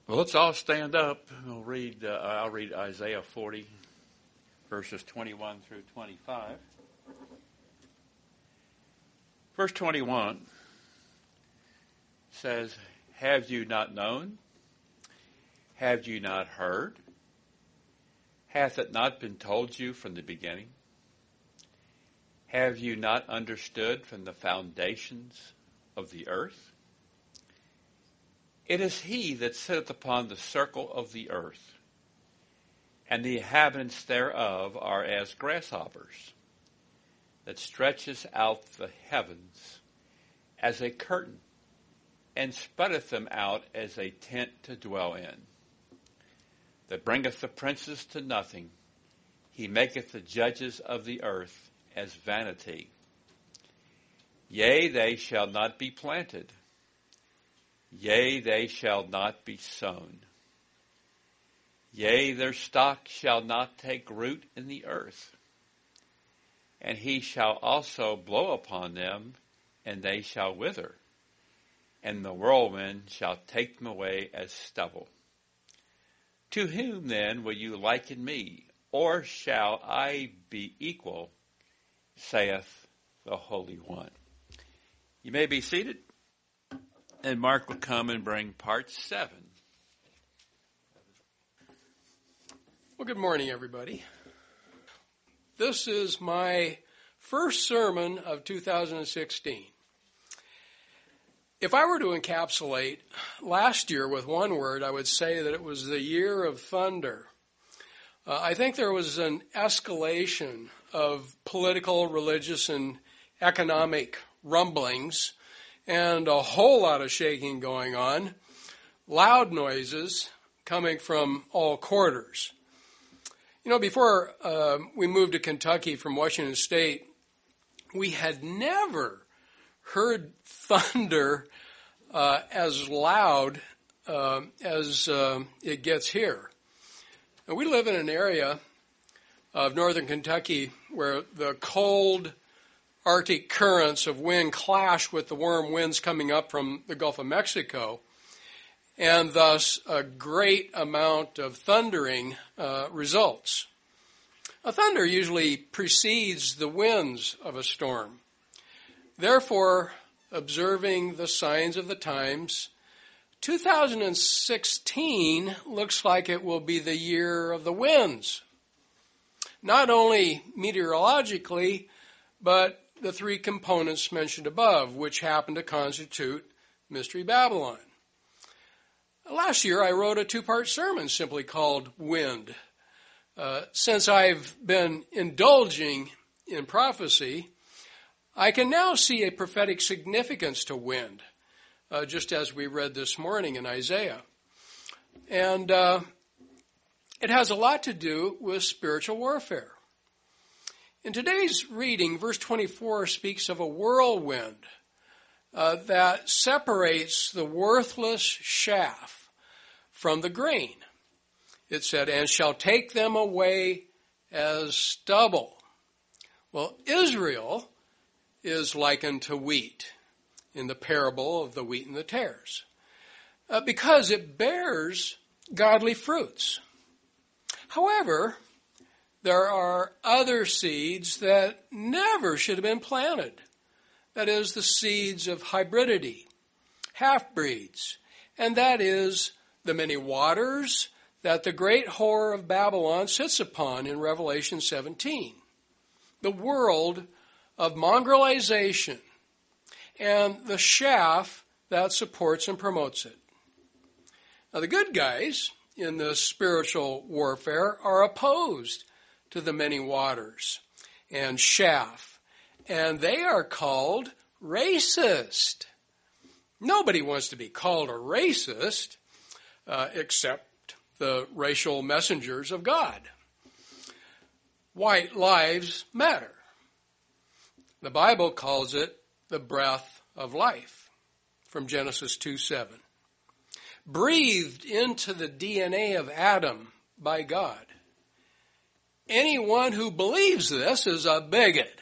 Well, let's all stand up. I'll read Isaiah 40, verses 21 through 25. Verse 21 says, "Have you not known? Have you not heard? Hath it not been told you from the beginning? Have you not understood from the foundations of the earth? It is he that sitteth upon the circle of the earth, and the inhabitants thereof are as grasshoppers, that stretches out the heavens as a curtain, and spreadeth them out as a tent to dwell in, that bringeth the princes to nothing. He maketh the judges of the earth as vanity. Yea, they shall not be planted. Yea, they shall not be sown. Yea, their stock shall not take root in the earth. And he shall also blow upon them, and they shall wither. And the whirlwind shall take them away as stubble. To whom then will you liken me? Or shall I be equal, saith the Holy One." You may be seated. And Mark will come and bring part 7. Well, good morning, everybody. This is my first sermon of 2016. If I were to encapsulate last year with one word, I would say that it was the year of thunder. I think there was an escalation of political, religious, and economic rumblings, and a whole lot of shaking going on, loud noises coming from all quarters. You know, before we moved to Kentucky from Washington State, we had never heard thunder as loud as it gets here. And we live in an area of northern Kentucky where the cold Arctic currents of wind clash with the warm winds coming up from the Gulf of Mexico, and thus a great amount of thundering results. A thunder usually precedes the winds of a storm. Therefore, observing the signs of the times, 2016 looks like it will be the year of the winds. Not only meteorologically, but the three components mentioned above, which happen to constitute Mystery Babylon. Last year, I wrote a 2-part sermon simply called Wind. Since I've been indulging in prophecy, I can now see a prophetic significance to wind, just as we read this morning in Isaiah. And it has a lot to do with spiritual warfare. In today's reading, verse 24 speaks of a whirlwind that separates the worthless chaff from the grain. It said, "and shall take them away as stubble." Well, Israel is likened to wheat in the parable of the wheat and the tares because it bears godly fruits. However, there are other seeds that never should have been planted. That is, the seeds of hybridity, half-breeds, and that is the many waters that the great whore of Babylon sits upon in Revelation 17. The world of mongrelization and the chaff that supports and promotes it. Now, the good guys in this spiritual warfare are opposed to the many waters and chaff, and they are called racist. Nobody wants to be called a racist except the racial messengers of God. White lives matter. The Bible calls it the breath of life from Genesis 2:7. Breathed into the DNA of Adam by God. Anyone who believes this is a bigot.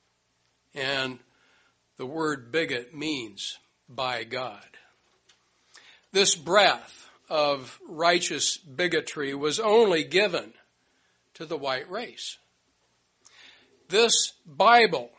And the word bigot means by God. This breath of righteous bigotry was only given to the white race. This Bible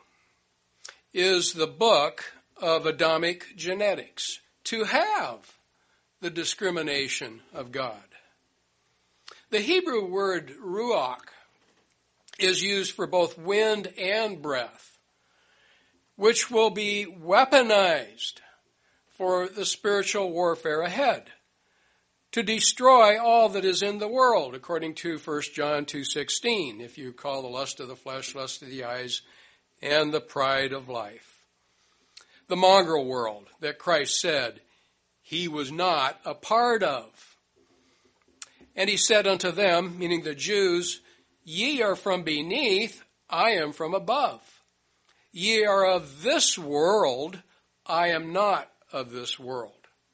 is the book of Adamic genetics, to have the discrimination of God. The Hebrew word ruach is used for both wind and breath, which will be weaponized for the spiritual warfare ahead, to destroy all that is in the world, according to 1 John 2:16, if you call the lust of the flesh, lust of the eyes, and the pride of life. The mongrel world that Christ said he was not a part of. And he said unto them, meaning the Jews, ye are from beneath, I am from above. Ye are of this world, I am not of this world.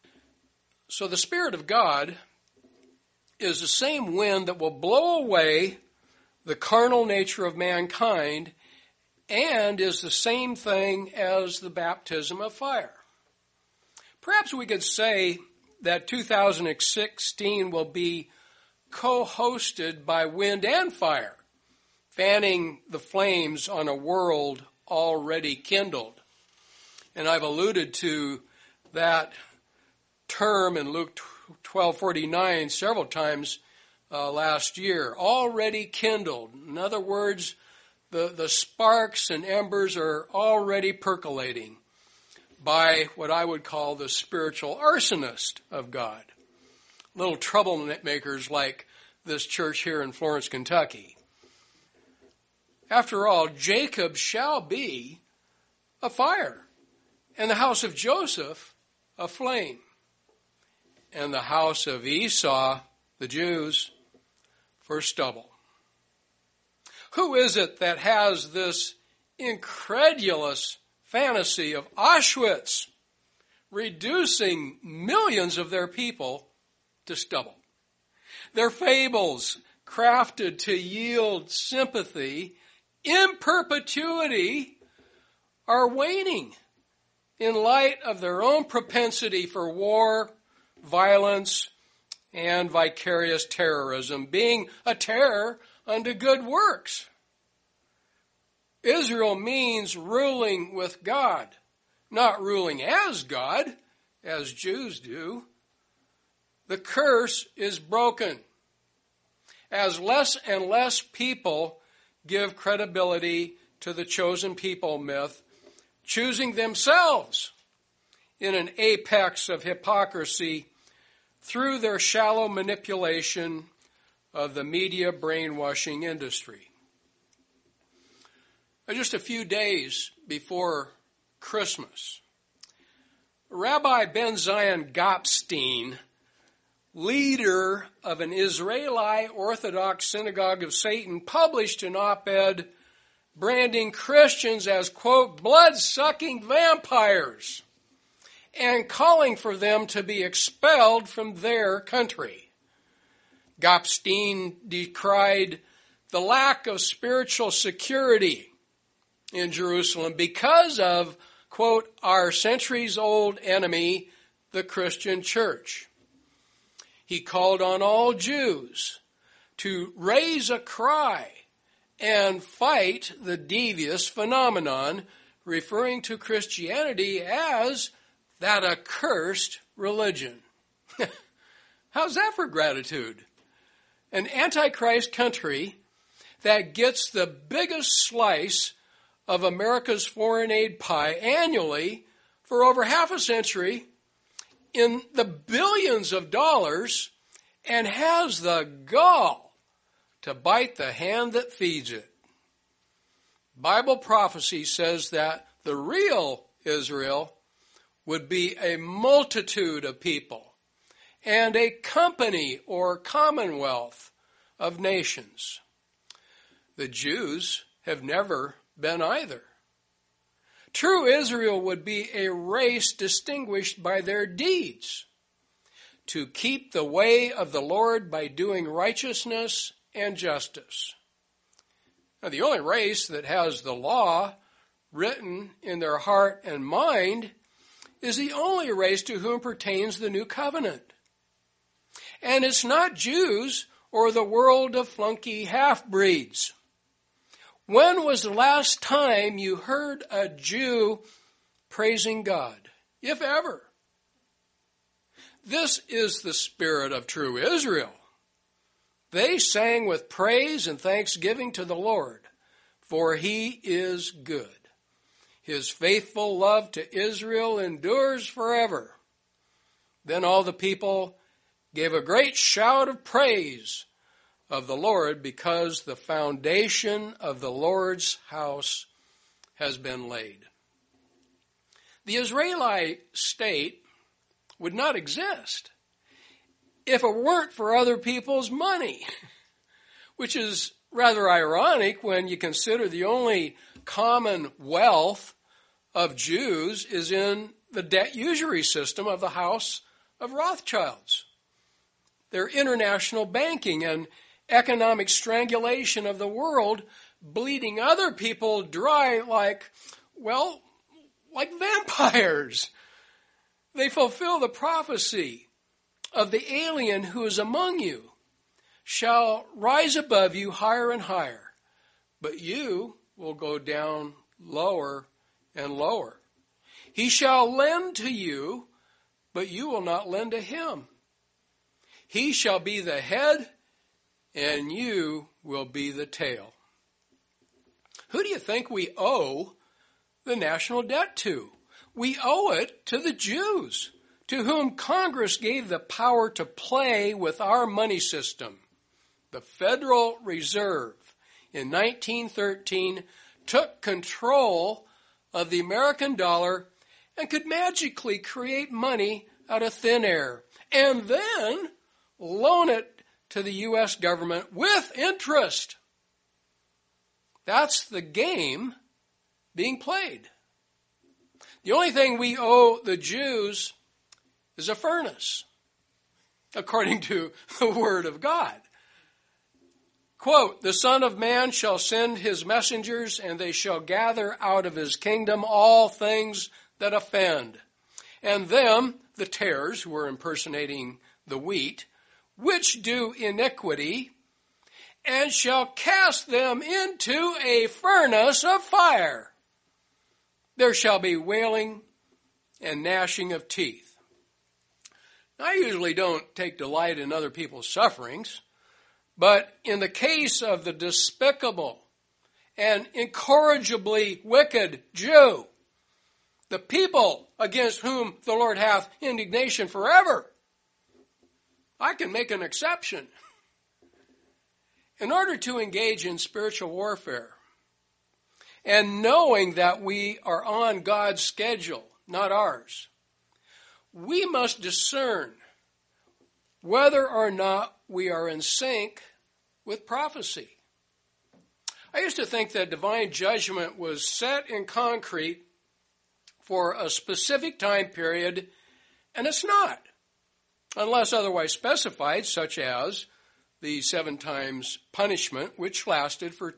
So the Spirit of God is the same wind that will blow away the carnal nature of mankind, and is the same thing as the baptism of fire. Perhaps we could say that 2016 will be co-hosted by wind and fire, fanning the flames on a world already kindled. And I've alluded to that term in Luke 12:49 several times last year. Already kindled. In other words, the sparks and embers are already percolating by what I would call the spiritual arsonist of God. Little troublemakers like this church here in Florence, Kentucky. After all, Jacob shall be a fire, and the house of Joseph a flame, and the house of Esau, the Jews, for stubble. Who is it that has this incredulous fantasy of Auschwitz reducing millions of their people to stubble? Their fables crafted to yield sympathy in perpetuity are waning in light of their own propensity for war, violence, and vicarious terrorism, being a terror unto good works. Israel means ruling with God, not ruling as God, as Jews do. The curse is broken as less and less people give credibility to the chosen people myth, choosing themselves in an apex of hypocrisy through their shallow manipulation of the media brainwashing industry. Just a few days before Christmas, Rabbi Ben Zion Gopstein, leader of an Israeli Orthodox Synagogue of Satan, published an op-ed branding Christians as, quote, blood-sucking vampires, and calling for them to be expelled from their country. Gopstein decried the lack of spiritual security in Jerusalem because of, quote, our centuries-old enemy, the Christian church. He called on all Jews to raise a cry and fight the devious phenomenon, referring to Christianity as that accursed religion. How's that for gratitude? An antichrist country that gets the biggest slice of America's foreign aid pie annually for over half a century in the billions of dollars, and has the gall to bite the hand that feeds it. Bible prophecy says that the real Israel would be a multitude of people and a company or commonwealth of nations. The Jews have never been either. True Israel would be a race distinguished by their deeds, to keep the way of the Lord by doing righteousness and justice. Now, the only race that has the law written in their heart and mind is the only race to whom pertains the new covenant. And it's not Jews or the world of flunky half-breeds. When was the last time you heard a Jew praising God, if ever? This is the spirit of true Israel. They sang with praise and thanksgiving to the Lord, for he is good. His faithful love to Israel endures forever. Then all the people gave a great shout of praise of the Lord, because the foundation of the Lord's house has been laid. The Israelite state would not exist if it weren't for other people's money, which is rather ironic when you consider the only common wealth of Jews is in the debt usury system of the House of Rothschilds. Their international banking and economic strangulation of the world, bleeding other people dry like vampires. They fulfill the prophecy of the alien who is among you shall rise above you higher and higher, but you will go down lower and lower. He shall lend to you, but you will not lend to him. He shall be the head, and you will be the tail. Who do you think we owe the national debt to? We owe it to the Jews, to whom Congress gave the power to play with our money system. The Federal Reserve in 1913 took control of the American dollar and could magically create money out of thin air and then loan it to the U.S. government with interest. That's the game being played. The only thing we owe the Jews is a furnace, according to the Word of God. Quote, the Son of Man shall send his messengers, and they shall gather out of his kingdom all things that offend. And them, the tares, who are impersonating the wheat, which do iniquity, and shall cast them into a furnace of fire. There shall be wailing and gnashing of teeth. Now, I usually don't take delight in other people's sufferings, but in the case of the despicable and incorrigibly wicked Jew, the people against whom the Lord hath indignation forever, I can make an exception. In order to engage in spiritual warfare, and knowing that we are on God's schedule, not ours, we must discern whether or not we are in sync with prophecy. I used to think that divine judgment was set in concrete for a specific time period, and it's not, unless otherwise specified, such as the 7 times punishment, which lasted for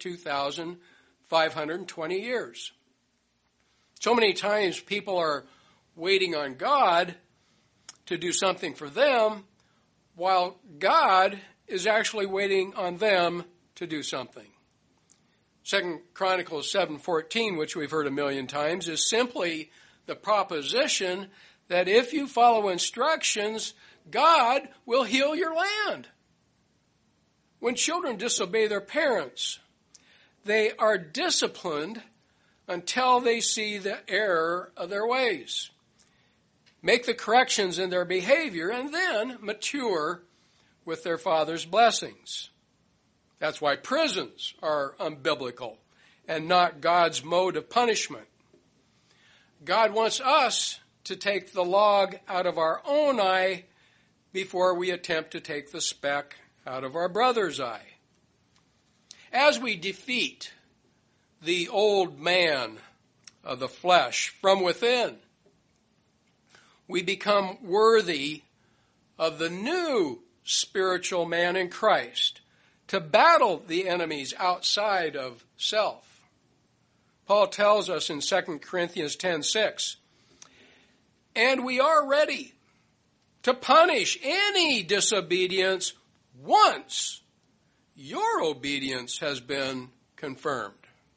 2,520 years. So many times people are waiting on God to do something for them, while God is actually waiting on them to do something. 2 Chronicles 7:14, which we've heard a million times, is simply the proposition that if you follow instructions, God will heal your land. When children disobey their parents, they are disciplined until they see the error of their ways, make the corrections in their behavior, and then mature with their father's blessings. That's why prisons are unbiblical and not God's mode of punishment. God wants us to take the log out of our own eye before we attempt to take the speck out of our brother's eye. As we defeat the old man of the flesh from within, we become worthy of the new spiritual man in Christ to battle the enemies outside of self. Paul tells us in 2 Corinthians 10:6, and we are ready to punish any disobedience once your obedience has been confirmed.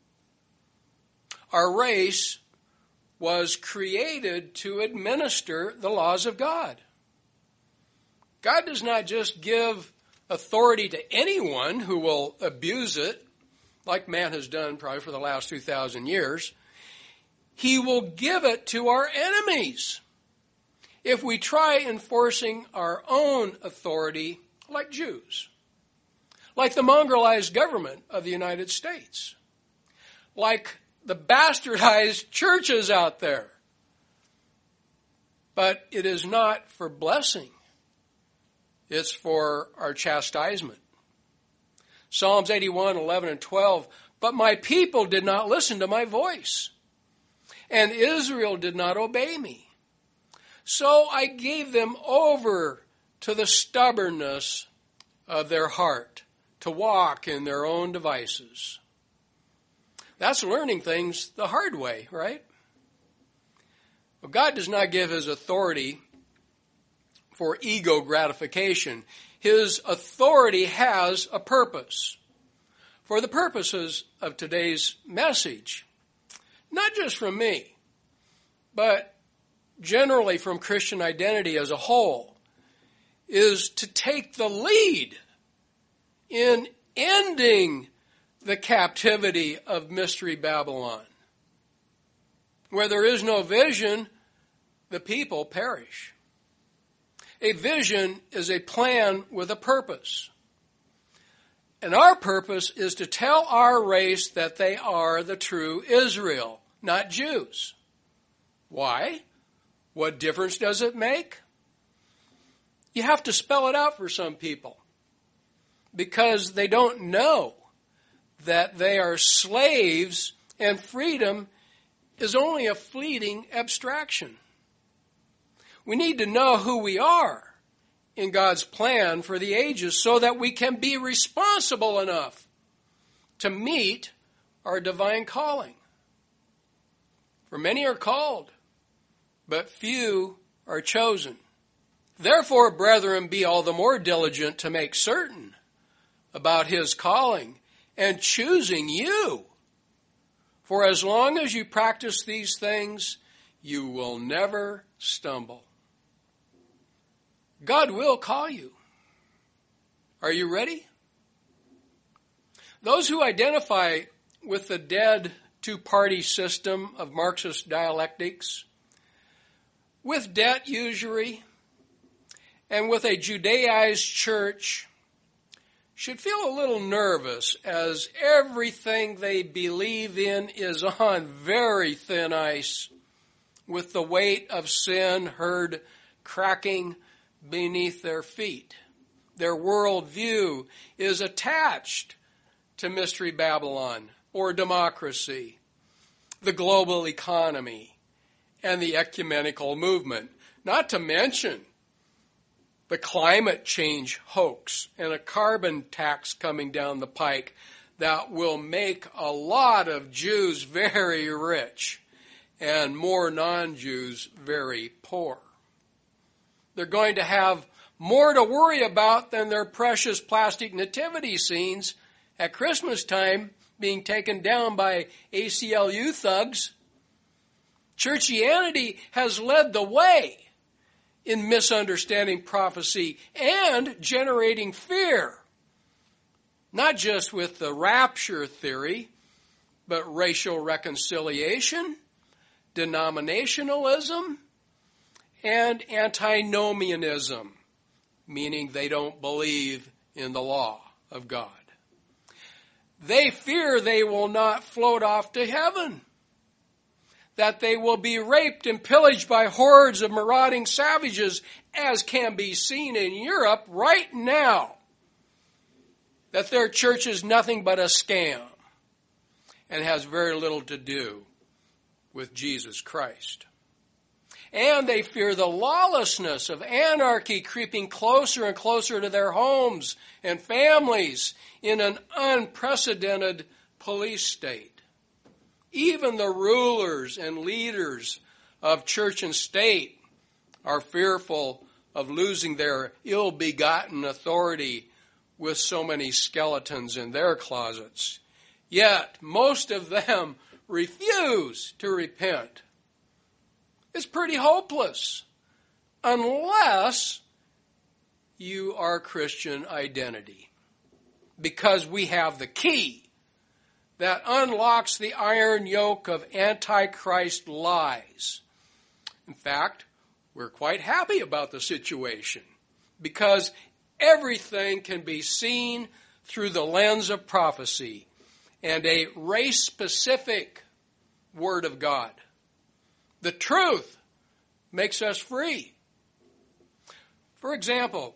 Our race was created to administer the laws of God. God does not just give authority to anyone who will abuse it, like man has done probably for the last 2,000 years. He will give it to our enemies if we try enforcing our own authority like Jews, like the mongrelized government of the United States, like the bastardized churches out there. But it is not for blessing. It's for our chastisement. Psalms 81, 11, and 12, but my people did not listen to my voice, and Israel did not obey me. So I gave them over to the stubbornness of their heart, to walk in their own devices. That's learning things the hard way, right? Well, God does not give his authority for ego gratification. His authority has a purpose. For the purposes of today's message, not just from me, but generally from Christian identity as a whole, is to take the lead in ending the captivity of Mystery Babylon. Where there is no vision, the people perish. A vision is a plan with a purpose. And our purpose is to tell our race that they are the true Israel, not Jews. Why? What difference does it make? You have to spell it out for some people, because they don't know that they are slaves and freedom is only a fleeting abstraction. We need to know who we are in God's plan for the ages so that we can be responsible enough to meet our divine calling. For many are called, but few are chosen. Therefore, brethren, be all the more diligent to make certain about his calling and choosing you. For as long as you practice these things, you will never stumble. God will call you. Are you ready? Those who identify with the dead two-party system of Marxist dialectics, with debt usury, and with a Judaized church, should feel a little nervous as everything they believe in is on very thin ice, with the weight of sin heard cracking beneath their feet. Their worldview is attached to Mystery Babylon or democracy, the global economy, and the ecumenical movement, not to mention the climate change hoax and a carbon tax coming down the pike that will make a lot of Jews very rich and more non-Jews very poor. They're going to have more to worry about than their precious plastic nativity scenes at Christmas time being taken down by ACLU thugs. Churchianity has led the way in misunderstanding prophecy and generating fear, not just with the rapture theory, but racial reconciliation, denominationalism, and antinomianism, meaning they don't believe in the law of God. They fear they will not float off to heaven, that they will be raped and pillaged by hordes of marauding savages, as can be seen in Europe right now, that their church is nothing but a scam and has very little to do with Jesus Christ. And they fear the lawlessness of anarchy creeping closer and closer to their homes and families in an unprecedented police state. Even the rulers and leaders of church and state are fearful of losing their ill-begotten authority with so many skeletons in their closets. Yet, most of them refuse to repent. It's pretty hopeless unless you are Christian identity, because we have the key that unlocks the iron yoke of Antichrist lies. In fact, we're quite happy about the situation because everything can be seen through the lens of prophecy and a race-specific Word of God. The truth makes us free. For example,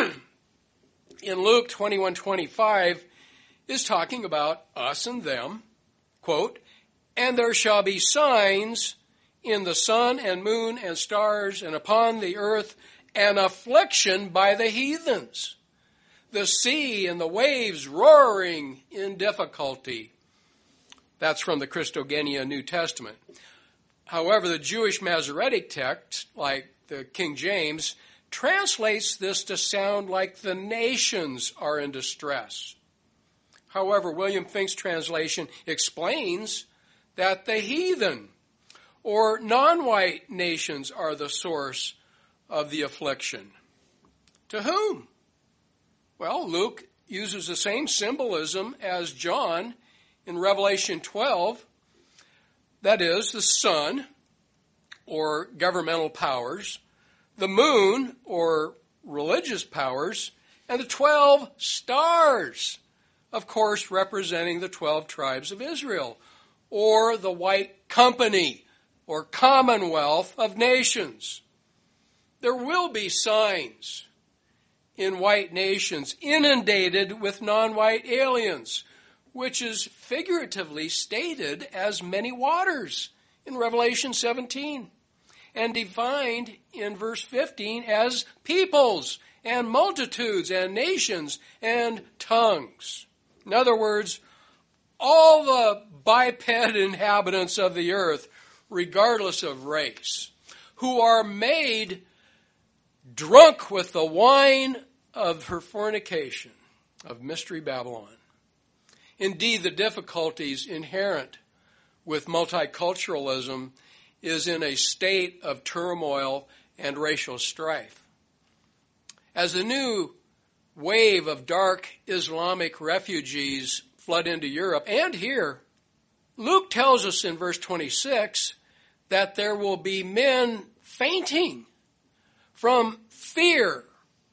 in Luke 21:25 is talking about us and them, quote, "And there shall be signs in the sun and moon and stars, and upon the earth an affliction by the heathens, the sea and the waves roaring in difficulty." That's from the Christogenea New Testament. However, the Jewish Masoretic text, like the King James, translates this to sound like the nations are in distress. However, William Fink's translation explains that the heathen or non-white nations are the source of the affliction. To whom? Well, Luke uses the same symbolism as John in Revelation 12. That is, the sun, or governmental powers, the moon, or religious powers, and the 12 stars, of course, representing the 12 tribes of Israel, or the white company, or commonwealth of nations. There will be signs in white nations inundated with non-white aliens, which is figuratively stated as many waters in Revelation 17, and defined in verse 15 as peoples and multitudes and nations and tongues. In other words, all the biped inhabitants of the earth, regardless of race, who are made drunk with the wine of her fornication, of Mystery Babylon. Indeed, the difficulties inherent with multiculturalism is in a state of turmoil and racial strife. As the new wave of dark Islamic refugees flood into Europe and here, Luke tells us in verse 26 that there will be men fainting from fear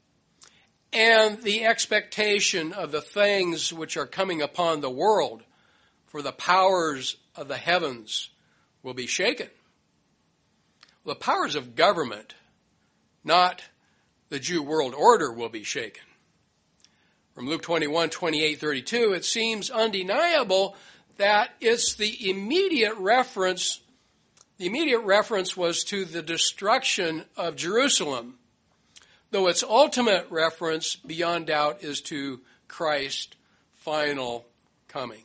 and the expectation of the things which are coming upon the world, for the powers of the heavens will be shaken. The powers of government, not the Jew world order, will be shaken. From Luke 21:28-32, it seems undeniable that it's the immediate reference was to the destruction of Jerusalem, though its ultimate reference, beyond doubt, is to Christ's final coming.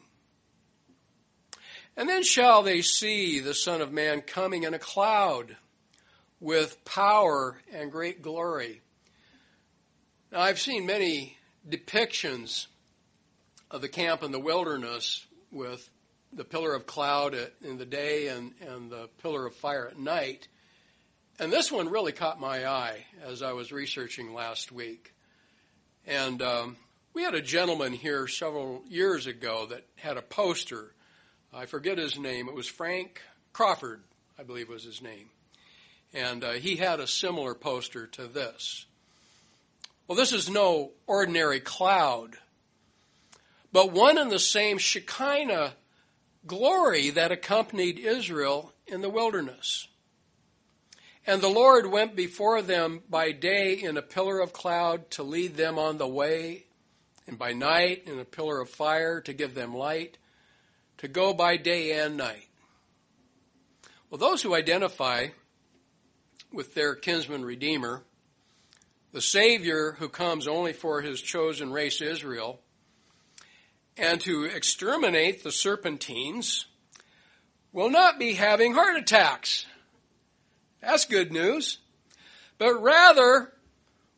"And then shall they see the Son of Man coming in a cloud with power and great glory." Now, I've seen many depictions of the camp in the wilderness with the pillar of cloud in the day and the pillar of fire at night. And this one really caught my eye as I was researching last week. And we had a gentleman here several years ago that had a poster. I forget his name. It was Frank Crawford, I believe was his name. And he had a similar poster to this. Well, this is no ordinary cloud, but one and the same Shekinah glory that accompanied Israel in the wilderness. "And the Lord went before them by day in a pillar of cloud to lead them on the way, and by night in a pillar of fire to give them light, to go by day and night." Well, those who identify with their kinsman Redeemer, the Savior who comes only for his chosen race Israel, and to exterminate the Serpentines, will not be having heart attacks. That's good news. But rather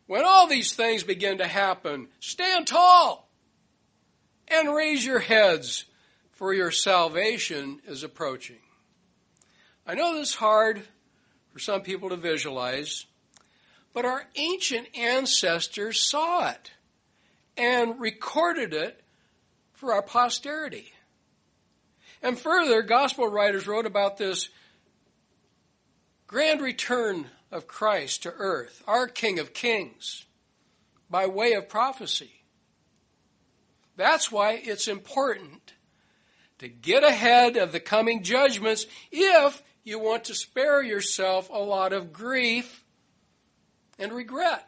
when all these things begin to happen, stand tall and raise your heads, for your salvation is approaching. I know this is hard for some people to visualize, but our ancient ancestors saw it and recorded it for our posterity. And further, gospel writers wrote about this grand return of Christ to earth, our King of Kings, by way of prophecy. That's why it's important to get ahead of the coming judgments if you want to spare yourself a lot of grief and regret.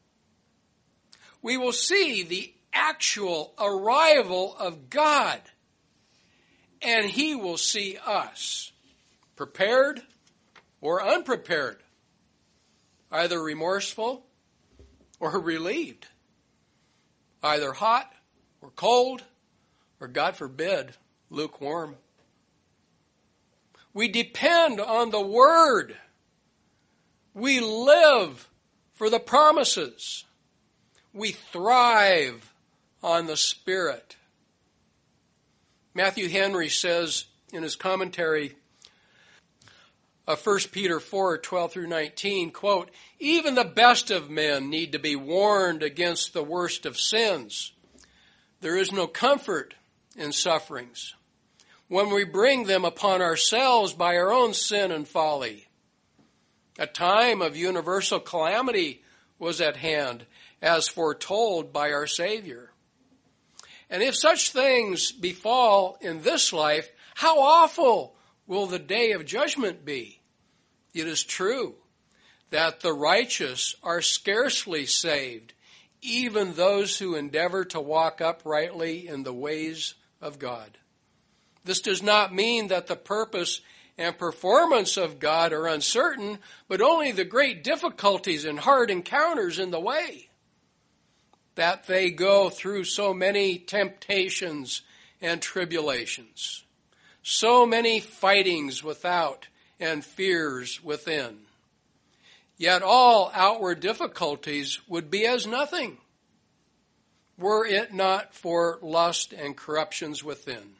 We will see the actual arrival of God, and He will see us, prepared or unprepared, either remorseful or relieved, either hot or cold, or God forbid, lukewarm. We depend on the Word. We live for the promises. We thrive on the Spirit. Matthew Henry says in his commentary of 1 Peter 4:12 through 19, quote, "Even the best of men need to be warned against the worst of sins. There is no comfort in sufferings when we bring them upon ourselves by our own sin and folly. A time of universal calamity was at hand, as foretold by our Savior. And if such things befall in this life, how awful will the day of judgment be? It is true that the righteous are scarcely saved, even those who endeavor to walk uprightly in the ways of God. This does not mean that the purpose and performance of God are uncertain, but only the great difficulties and hard encounters in the way, that they go through so many temptations and tribulations, so many fightings without and fears within. Yet all outward difficulties would be as nothing, were it not for lust and corruptions within.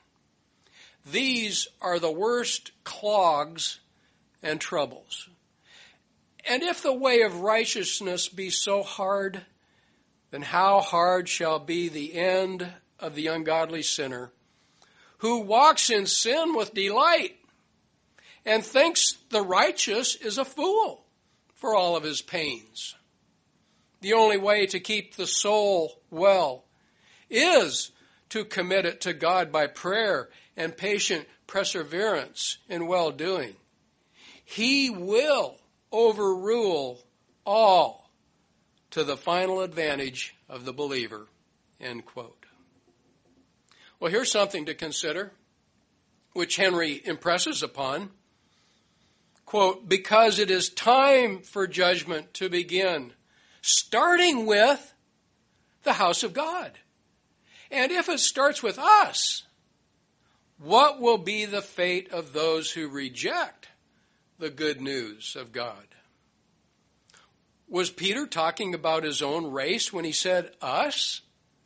These are the worst clogs and troubles. And if the way of righteousness be so hard, then how hard shall be the end of the ungodly sinner, who walks in sin with delight and thinks the righteous is a fool for all of his pains. The only way to keep the soul well is to commit it to God by prayer and patient perseverance in well-doing. He will overrule all to the final advantage of the believer. End quote. Well, here's something to consider, which Henry impresses upon. Quote, because it is time for judgment to begin, starting with the house of God. And if it starts with us, what will be the fate of those who reject the good news of God? Was Peter talking about his own race when he said us?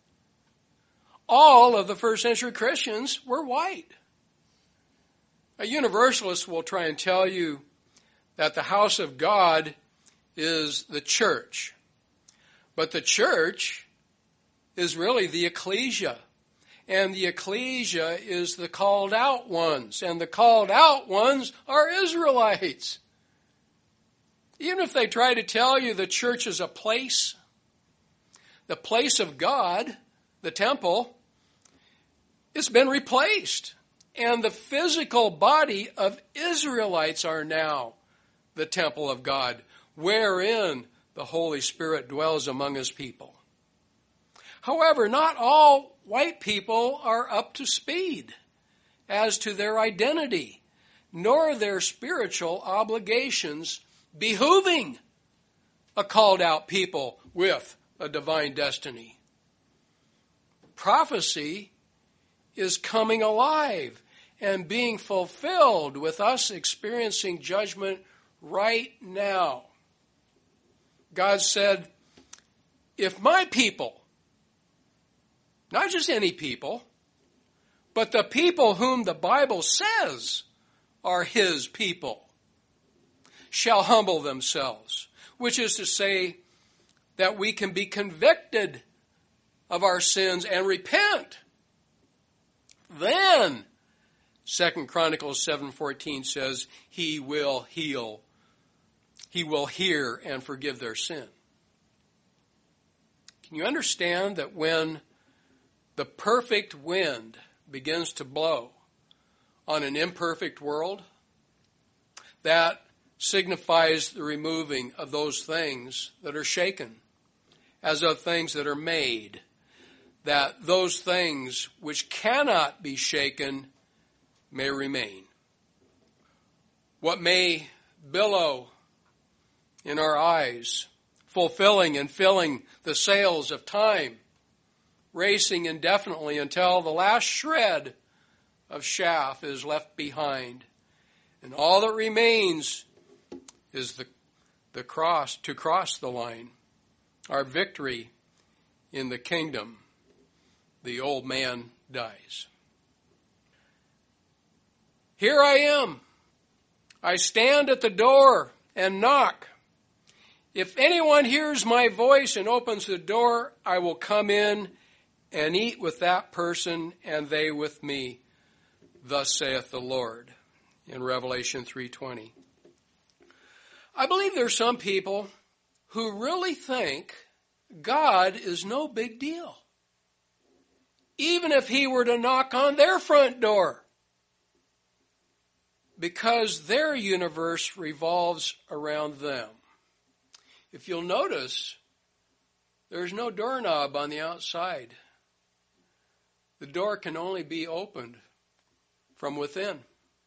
All of the first century Christians were white. A universalist will try and tell you that the house of God is the church. But the church is really the ecclesia. And the ecclesia is the called out ones. And the called out ones are Israelites. Even if they try to tell you the church is a place, the place of God, the temple, it's been replaced. And the physical body of Israelites are now the temple of God, wherein the Holy Spirit dwells among His people. However, not all white people are up to speed as to their identity, nor their spiritual obligations behooving a called out people with a divine destiny. Prophecy is coming alive and being fulfilled with us experiencing judgment right now. God said if my people, not just any people, but the people whom the Bible says are his people, shall humble themselves, which is to say that we can be convicted of our sins and repent. Then 2 Chronicles 7:14 says, he will heal. He will hear and forgive their sin. Can you understand that when the perfect wind begins to blow on an imperfect world, that signifies the removing of those things that are shaken, as of things that are made, that those things which cannot be shaken may remain. What may billow in our eyes, fulfilling and filling the sails of time, racing indefinitely until the last shred of chaff is left behind, and all that remains is the cross, to cross the line, our victory in the kingdom. The old man dies. Here I am. I stand at the door and knock. If anyone hears my voice and opens the door, I will come in and eat with that person and they with me. Thus saith the Lord, in Revelation 3:20. I believe there are some people who really think God is no big deal, even if he were to knock on their front door, because their universe revolves around them. If you'll notice, there's no doorknob on the outside. The door can only be opened from within.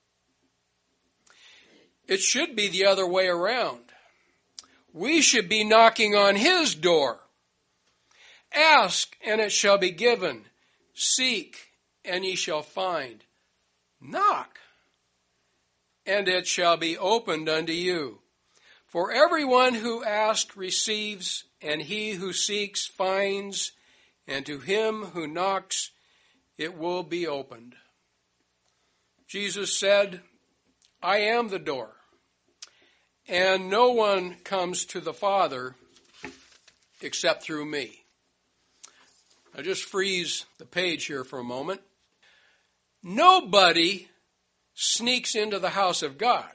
It should be the other way around. We should be knocking on his door. Ask, and it shall be given. Seek, and ye shall find. Knock, and it shall be opened unto you. For everyone who asks receives, and he who seeks finds, and to him who knocks it will be opened. Jesus said, I am the door, and no one comes to the Father except through me. Now just freeze the page here for a moment. Nobody sneaks into the house of God,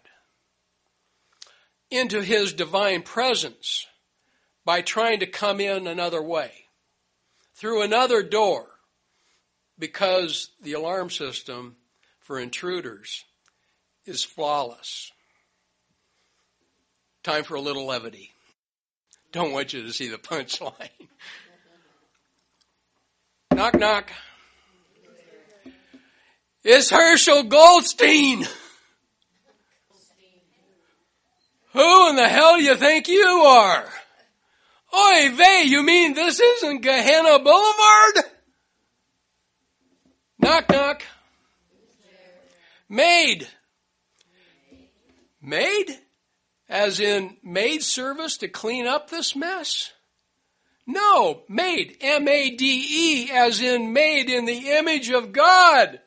into his divine presence, by trying to come in another way, through another door, because the alarm system for intruders is flawless. Time for a little levity. Don't want you to see the punchline. Knock, knock. It's Herschel Goldstein. Who in the hell do you think you are? Oy vey, you mean this isn't Gehenna Boulevard? Knock, knock. Maid. Maid? As in maid service to clean up this mess? No, maid. M-A-D-E, as in made in the image of God.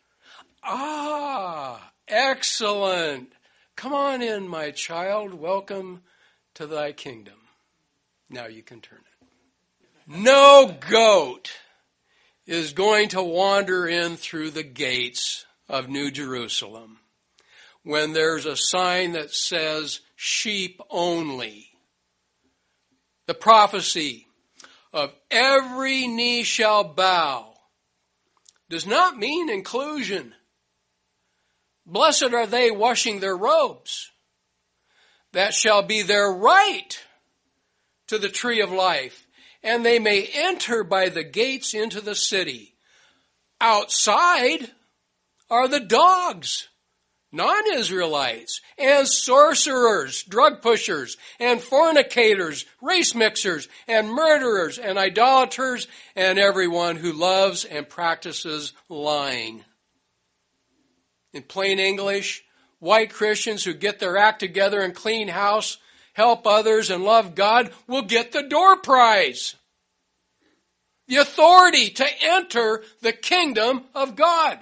Ah, excellent. Come on in, my child. Welcome to thy kingdom. Now you can turn it. No goat is going to wander in through the gates of New Jerusalem when there's a sign that says sheep only. The prophecy of every knee shall bow does not mean inclusion. Blessed are they washing their robes. That shall be their right to the tree of life, and they may enter by the gates into the city. Outside are the dogs, non-Israelites, and sorcerers, drug pushers, and fornicators, race mixers, and murderers, and idolaters, and everyone who loves and practices lying. In plain English, white Christians who get their act together and clean house, help others, and love God will get the door prize. the authority to enter the kingdom of God.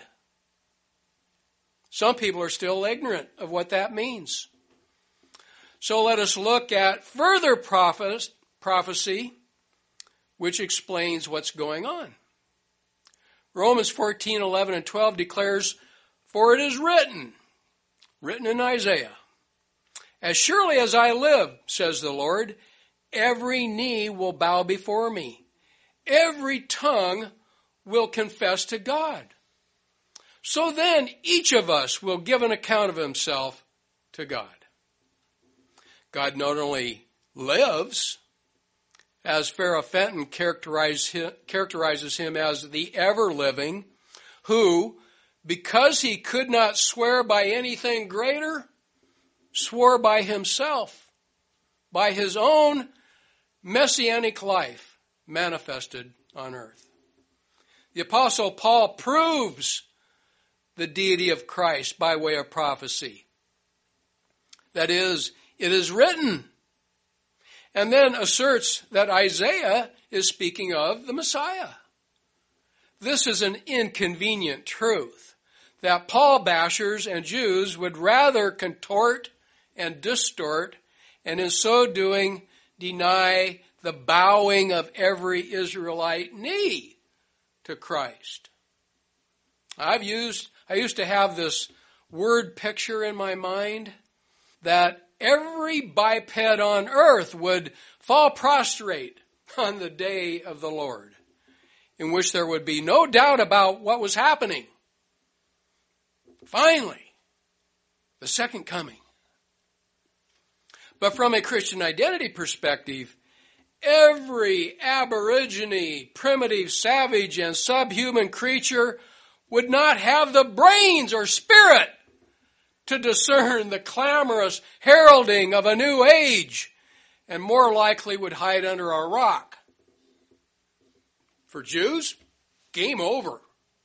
Some people are still ignorant of what that means. So let us look at further prophecy, which explains what's going on. Romans 14, 11, and 12 declares, "For it is written in Isaiah, as surely as I live, says the Lord, every knee will bow before me. Every tongue will confess to God. So then each of us will give an account of himself to God." God not only lives, as Pharaoh Fenton characterizes him as the ever-living, who, because he could not swear by anything greater, swore by himself, by his own messianic life manifested on earth. The Apostle Paul proves the deity of Christ by way of prophecy. That is, it is written, and then asserts that Isaiah is speaking of the Messiah. This is an inconvenient truth that Paul bashers and Jews would rather contort and distort, and in so doing deny the bowing of every Israelite knee to Christ. I used to have this word picture in my mind that every biped on earth would fall prostrate on the day of the Lord, in which there would be no doubt about what was happening. Finally, the second coming. But from a Christian identity perspective, every aborigine, primitive, savage, and subhuman creature would not have the brains or spirit to discern the clamorous heralding of a new age, and more likely would hide under a rock. For Jews, game over.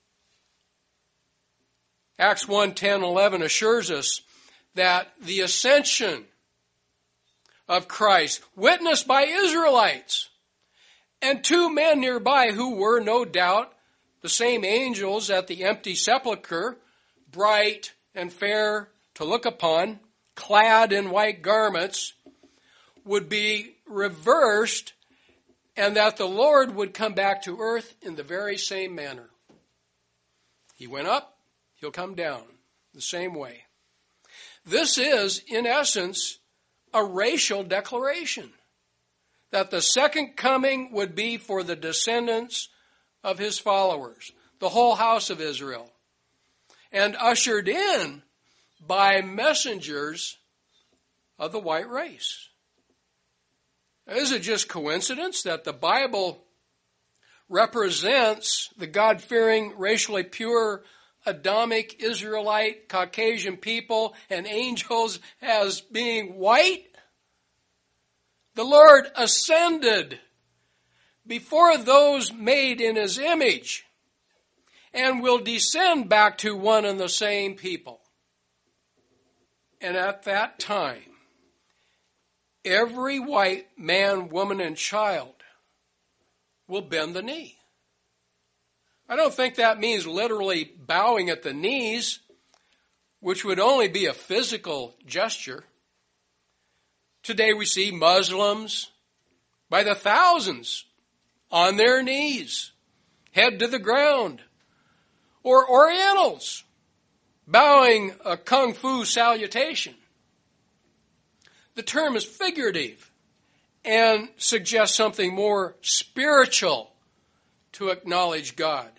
Acts 1, 10, 11 assures us that the ascension of Christ, witnessed by Israelites and two men nearby who were no doubt the same angels at the empty sepulchre, bright and fair to look upon, clad in white garments, would be reversed, and that the Lord would come back to earth in the very same manner. He went up, he'll come down the same way. This is, in essence, a racial declaration that the second coming would be for the descendants of his followers, the whole house of Israel, and ushered in by messengers of the white race. Is it just coincidence that the Bible represents the God-fearing, racially pure, Adamic, Israelite, Caucasian people and angels as being white? The Lord ascended before those made in his image and will descend back to one and the same people. And at that time, every white man, woman, and child will bend the knee. I don't think that means literally bowing at the knees, which would only be a physical gesture. Today we see Muslims by the thousands on their knees, head to the ground, or Orientals bowing a kung fu salutation. The term is figurative and suggests something more spiritual to acknowledge God.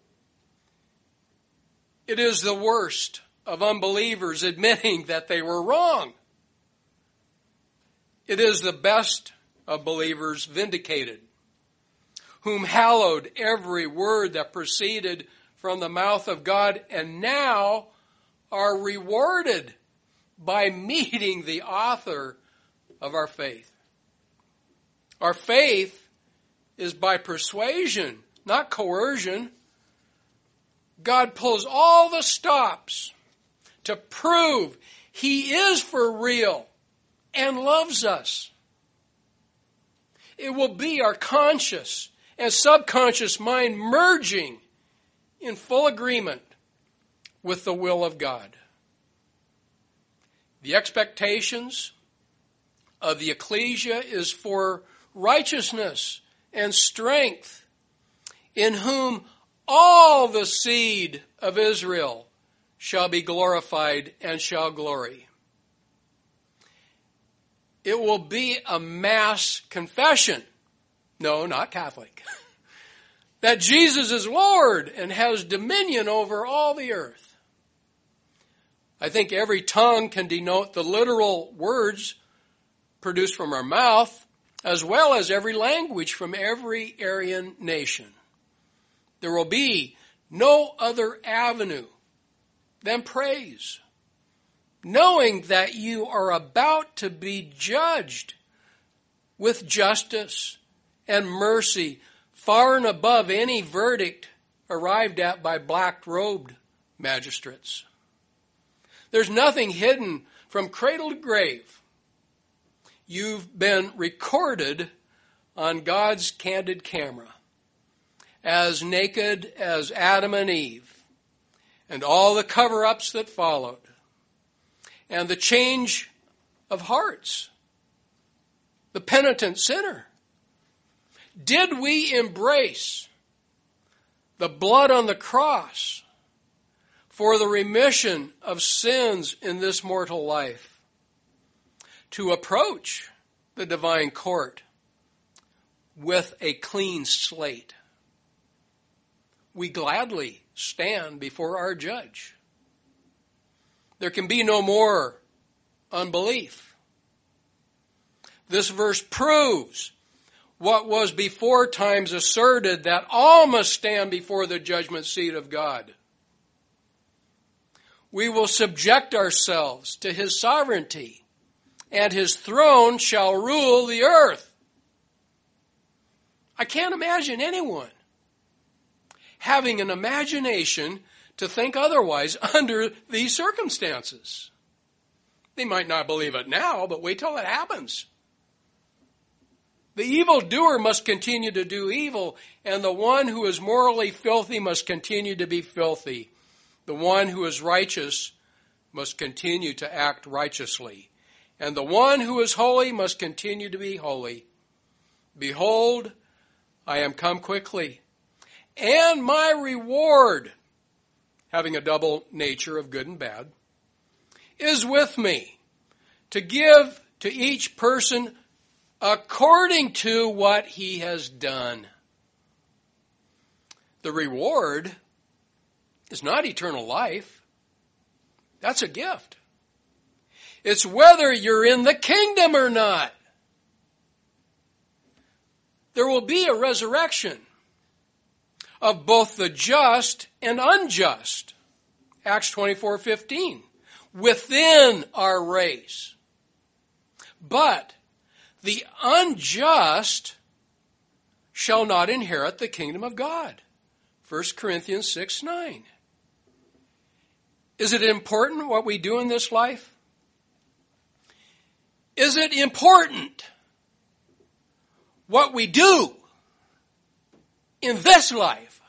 It is the worst of unbelievers admitting that they were wrong. It is the best of believers vindicated, whom hallowed every word that proceeded from the mouth of God, and now are rewarded by meeting the author of our faith. Our faith is by persuasion, not coercion. God pulls all the stops to prove he is for real and loves us. It will be our conscious and subconscious mind merging in full agreement with the will of God. The expectations of the ecclesia is for righteousness and strength, in whom all the seed of Israel shall be glorified and shall glory. It will be a mass confession, no, not Catholic, that Jesus is Lord and has dominion over all the earth. I think every tongue can denote the literal words produced from our mouth, as well as every language from every Aryan nation. There will be no other avenue than praise, knowing that you are about to be judged with justice and mercy far and above any verdict arrived at by black-robed magistrates. There's nothing hidden from cradle to grave. You've been recorded on God's candid camera, as naked as Adam and Eve, and all the cover-ups that followed, and the change of hearts, the penitent sinner. Did we embrace the blood on the cross for the remission of sins in this mortal life, to approach the divine court with a clean slate? We gladly stand before our judge. There can be no more unbelief. This verse proves what was before times asserted, that all must stand before the judgment seat of God. We will subject ourselves to his sovereignty, and his throne shall rule the earth. I can't imagine anyone having an imagination to think otherwise under these circumstances. They might not believe it now, but wait till it happens. The evildoer must continue to do evil, and the one who is morally filthy must continue to be filthy. The one who is righteous must continue to act righteously, and the one who is holy must continue to be holy. Behold, I am come quickly, and my reward, having a double nature of good and bad, is with me, to give to each person according to what he has done. The reward is not eternal life. That's a gift. It's whether you're in the kingdom or not. There will be a resurrection of both the just and unjust. Acts 24:15. Within our race. But the unjust shall not inherit the kingdom of God. 1 Corinthians 6:9. Is it important what we do in this life? Is it important what we do in this life?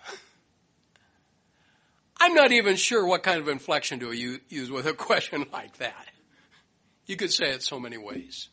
I'm not even sure what kind of inflection to use with a question like that. You could say it so many ways.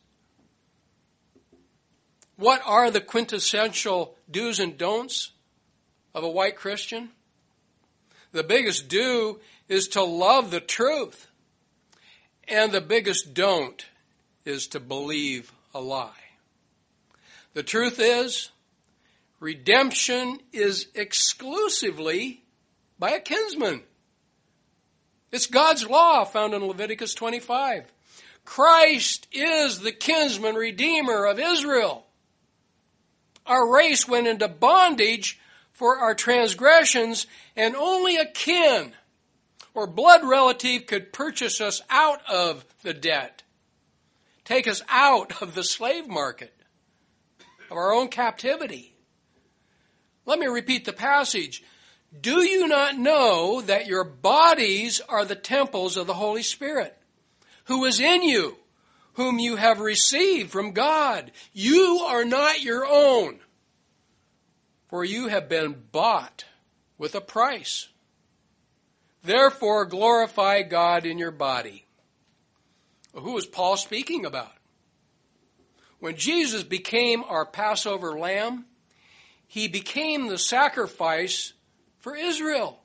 What are the quintessential do's and don'ts of a white Christian? The biggest do is to love the truth. And the biggest don't is to believe a lie. The truth is, redemption is exclusively by a kinsman. It's God's law found in Leviticus 25. Christ is the kinsman redeemer of Israel. Our race went into bondage for our transgressions, and only a kin or blood relative could purchase us out of the debt, take us out of the slave market, of our own captivity. Let me repeat the passage. Do you not know that your bodies are the temples of the Holy Spirit, who is in you, whom you have received from God? You are not your own. For you have been bought with a price. Therefore, glorify God in your body. Well, who is Paul speaking about? When Jesus became our Passover lamb, he became the sacrifice for Israel.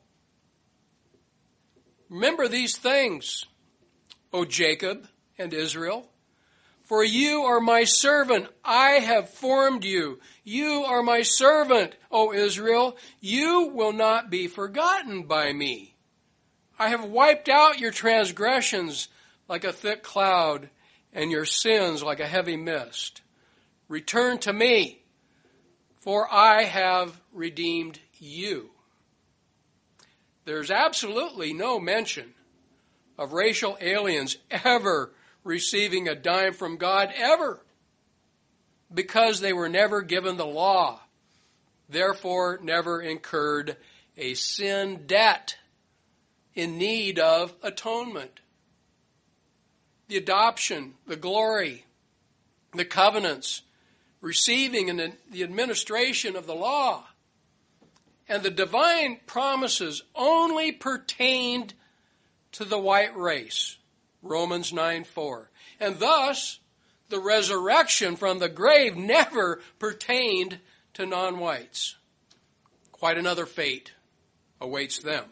Remember these things, O Jacob and Israel. For you are my servant. I have formed you. You are my servant, O Israel. You will not be forgotten by me. I have wiped out your transgressions like a thick cloud and your sins like a heavy mist. Return to me, for I have redeemed you. There's absolutely no mention of racial aliens ever receiving a dime from God, ever, because they were never given the law, therefore never incurred a sin debt in need of atonement. The adoption, the glory, the covenants, receiving and the administration of the law, and the divine promises only pertained to the white race, Romans 9:4. And thus, the resurrection from the grave never pertained to non-whites. Quite another fate awaits them.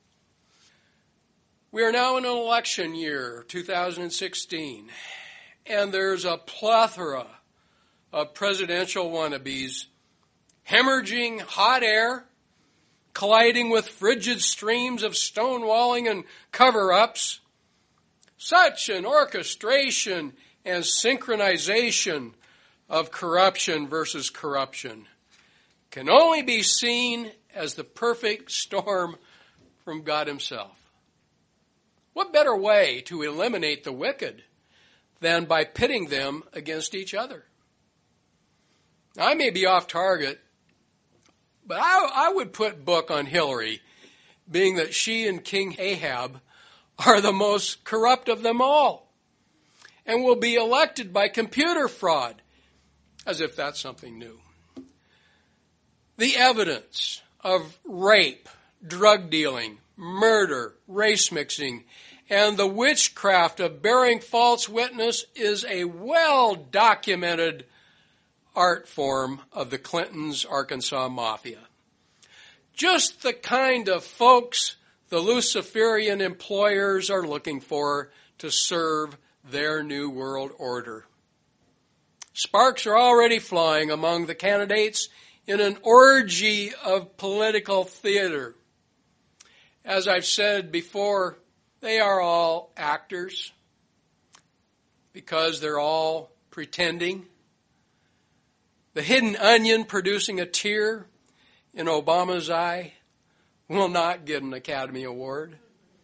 We are now in an election year, 2016, and there's a plethora of presidential wannabes hemorrhaging hot air, colliding with frigid streams of stonewalling and cover-ups. Such an orchestration and synchronization of corruption versus corruption can only be seen as the perfect storm from God himself. What better way to eliminate the wicked than by pitting them against each other? Now, I may be off target, but I would put book on Hillary, being that she and King Ahab are the most corrupt of them all and will be elected by computer fraud, as if that's something new. The evidence of rape, drug dealing, murder, race mixing, and the witchcraft of bearing false witness is a well-documented art form of the Clintons' Arkansas Mafia. Just the kind of folks the Luciferian employers are looking for to serve their new world order. Sparks are already flying among the candidates in an orgy of political theater. As I've said before, they are all actors because they're all pretending. The hidden onion producing a tear in Obama's eye will not get an Academy Award.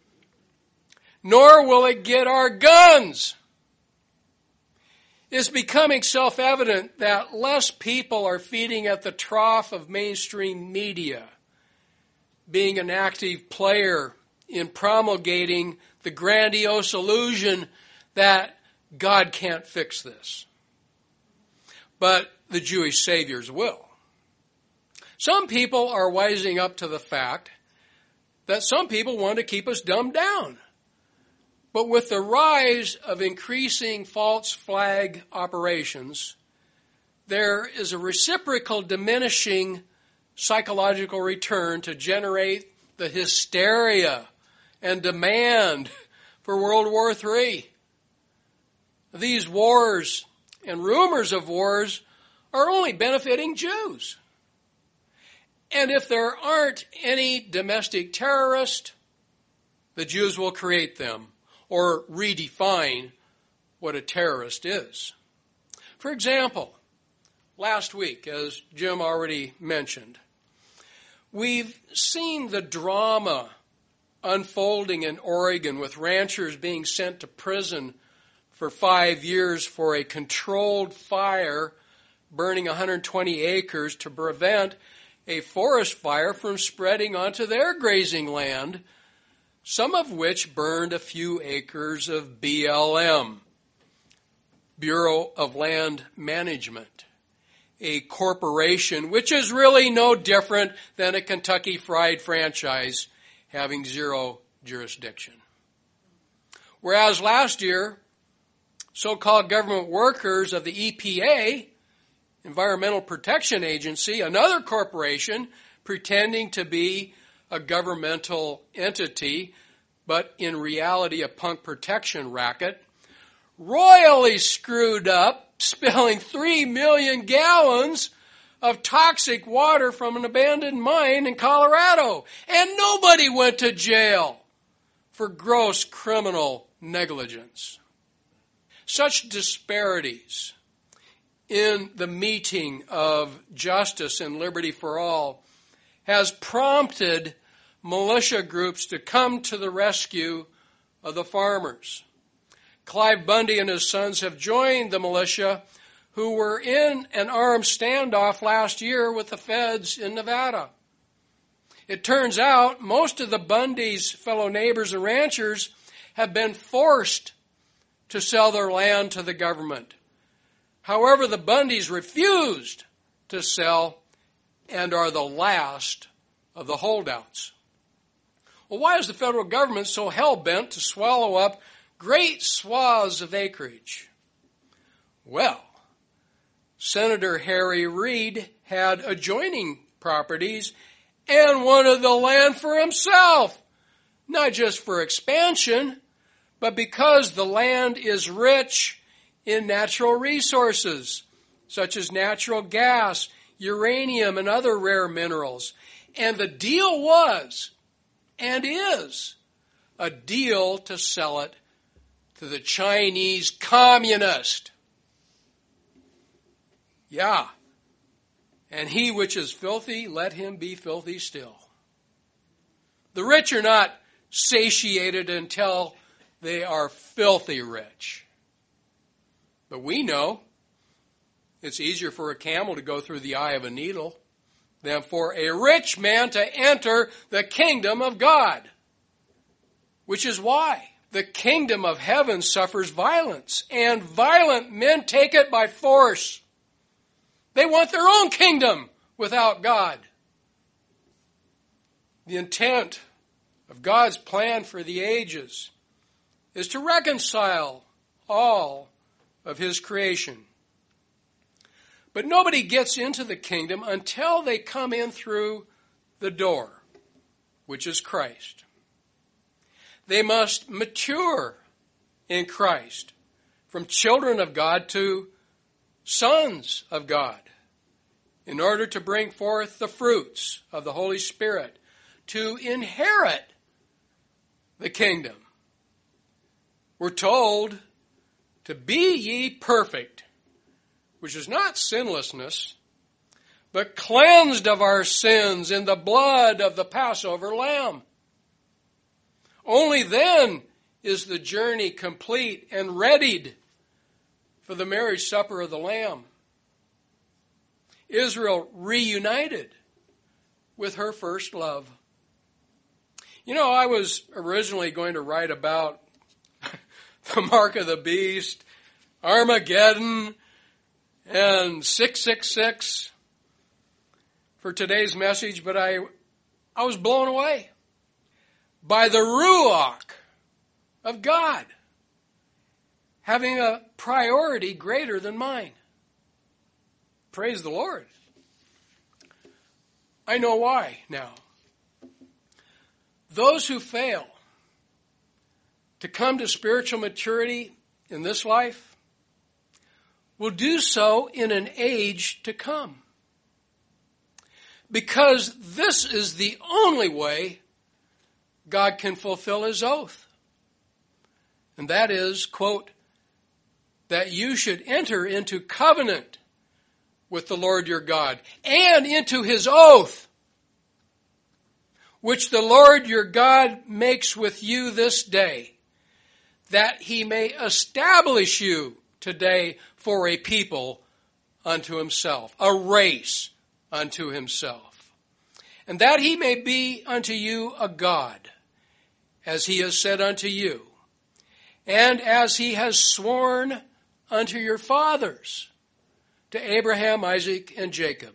Nor will it get our guns. It's becoming self-evident that less people are feeding at the trough of mainstream media, being an active player in promulgating the grandiose illusion that God can't fix this. But the Jewish saviors will. Some people are wising up to the fact that some people want to keep us dumbed down. But with the rise of increasing false flag operations, there is a reciprocal diminishing psychological return to generate the hysteria and demand for World War III. These wars and rumors of wars are only benefiting Jews. And if there aren't any domestic terrorists, the Jews will create them or redefine what a terrorist is. For example, last week, as Jim already mentioned, we've seen the drama unfolding in Oregon with ranchers being sent to prison for 5 years for a controlled fire burning 120 acres to prevent a forest fire from spreading onto their grazing land, some of which burned a few acres of BLM, Bureau of Land Management, a corporation, which is really no different than a Kentucky Fried franchise having zero jurisdiction. Whereas last year, so-called government workers of the EPA, Environmental Protection Agency, another corporation pretending to be a governmental entity, but in reality a punk protection racket, royally screwed up, spilling 3 million gallons of toxic water from an abandoned mine in Colorado. And nobody went to jail for gross criminal negligence. Such disparities in the meeting of justice and liberty for all has prompted militia groups to come to the rescue of the farmers. Clive Bundy and his sons have joined the militia who were in an armed standoff last year with the feds in Nevada. It turns out most of the Bundy's fellow neighbors and ranchers have been forced to sell their land to the government. However, the Bundys refused to sell and are the last of the holdouts. Well, why is the federal government so hell-bent to swallow up great swaths of acreage? Well, Senator Harry Reid had adjoining properties and wanted the land for himself, not just for expansion, but because the land is rich in natural resources, such as natural gas, uranium, and other rare minerals. And the deal was, and is, a deal to sell it to the Chinese communist. Yeah. And he which is filthy, let him be filthy still. The rich are not satiated until they are filthy rich. But we know it's easier for a camel to go through the eye of a needle than for a rich man to enter the kingdom of God. Which is why the kingdom of heaven suffers violence, and violent men take it by force. They want their own kingdom without God. The intent of God's plan for the ages is to reconcile all of his creation. But nobody gets into the kingdom until they come in through the door, which is Christ. They must mature in Christ, from children of God to sons of God, in order to bring forth the fruits of the Holy Spirit, to inherit the kingdom. We're told to be ye perfect, which is not sinlessness, but cleansed of our sins in the blood of the Passover lamb. Only then is the journey complete and readied for the marriage supper of the Lamb. Israel reunited with her first love. You know, I was originally going to write about the mark of the beast, Armageddon, and 666 for today's message, but I was blown away by the Ruach of God having a priority greater than mine. Praise the Lord. I know why now. Those who fail to come to spiritual maturity in this life will do so in an age to come. Because this is the only way God can fulfill his oath. And that is, quote, that you should enter into covenant with the Lord your God and into his oath, which the Lord your God makes with you this day, that he may establish you today for a people unto himself, a race unto himself, and that he may be unto you a God, as he has said unto you, and as he has sworn unto your fathers, to Abraham, Isaac, and Jacob.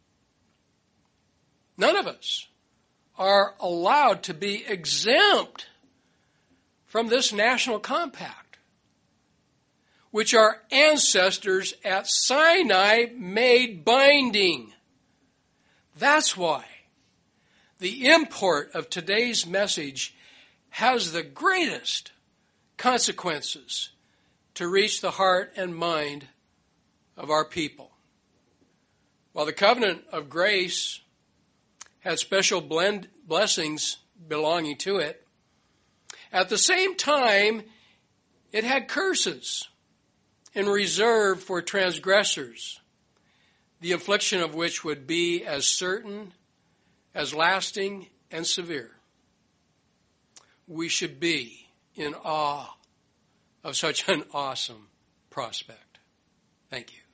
None of us are allowed to be exempt from this national compact, which our ancestors at Sinai made binding. That's why the import of today's message has the greatest consequences to reach the heart and mind of our people. While the covenant of grace had special blessings belonging to it, at the same time, it had curses in reserve for transgressors, the infliction of which would be as certain, as lasting, and severe. We should be in awe of such an awesome prospect. Thank you.